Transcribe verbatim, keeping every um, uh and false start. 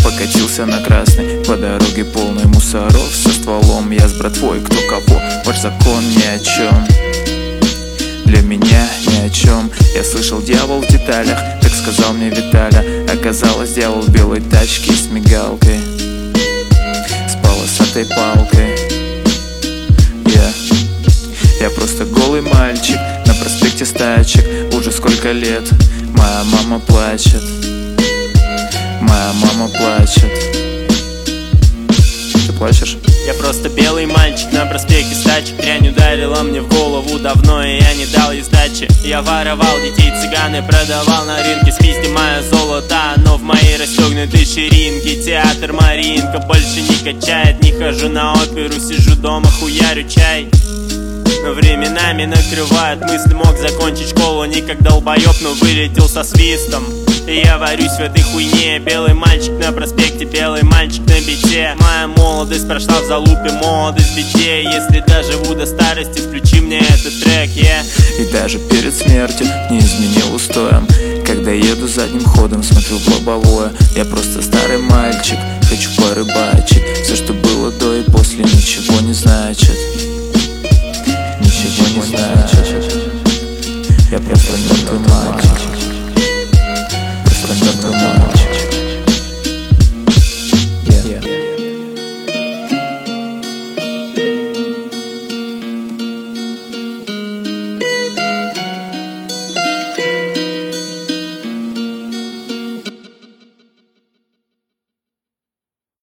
покатился на красный по дороге полной мусоров. Со стволом я с братвой, кто кого. Ваш закон ни о чем, для меня ни о чем. Я слышал, дьявол в деталях, так сказал мне Виталя. Оказалось, дьявол в белой тачке с мигалкой, с полосатой палкой. Yeah. Я просто голый мальчик на проспекте Стачек. Уже сколько лет моя мама плачет, моя мама плачет. Ты плачешь? Я просто белый мальчик на проспекте Стачек. Дрянь ударила мне в голову давно, и я не дал ей сдачи. Я воровал детей цыган и продавал на рынке. Спизди мое золото, оно в моей расстегнутой ширинке. Театр Маринка больше не качает. Не хожу на оперу, сижу дома, хуярю чай. Но временами накрывает мысль, мог закончить школу не как долбоёб, но вылетел со свистом. И я варюсь в этой хуйне. Белый мальчик на проспекте, белый мальчик на бите. Моя молодость прошла в залупе, молодость в беде. Если доживу до старости, включи мне этот трек, yeah. И даже перед смертью не изменил устоям. Когда еду задним ходом, смотрю в лобовое. Я просто старый мальчик, хочу порыбачить. Все, что было до и после, ничего не значит.